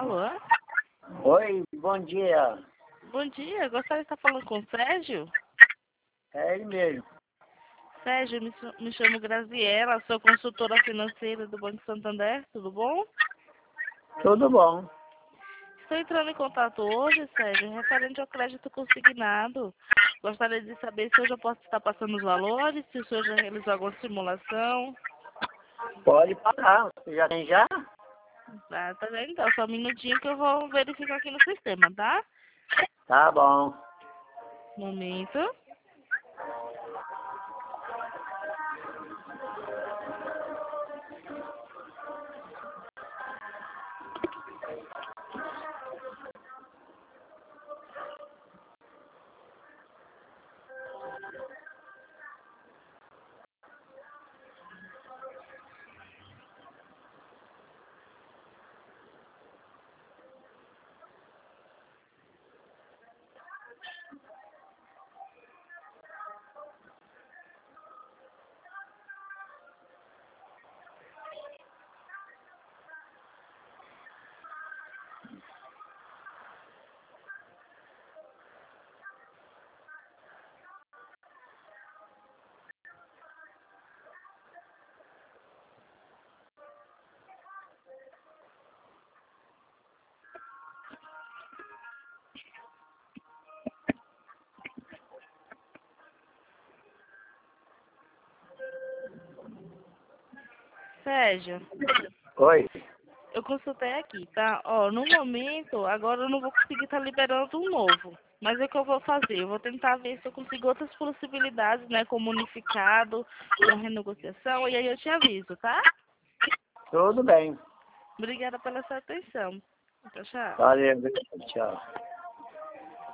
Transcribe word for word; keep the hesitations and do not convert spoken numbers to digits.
Alô? Oi, bom dia. Bom dia, gostaria de estar falando com o Sérgio? É ele mesmo. Sérgio, me, ch- me chamo Graziela, sou consultora financeira do Banco Santander, tudo bom? Tudo bom. Estou entrando em contato hoje, Sérgio, referente ao crédito consignado. Gostaria de saber se hoje eu posso estar passando os valores, se o senhor já realizou alguma simulação. Pode parar. Você já tem já? Tá, tá bem? Então, só um minutinho que eu vou verificar aqui no sistema, tá? Tá bom. Momento. Sérgio, Oi. eu consultei aqui, tá? Ó, no momento, agora eu não vou conseguir estar liberando um novo. Mas é o que eu vou fazer? Eu vou tentar ver se eu consigo outras possibilidades, né? Como unificado, com renegociação, e aí eu te aviso, tá? Tudo bem. Obrigada pela sua atenção. Tchau, tchau. Valeu. Tchau.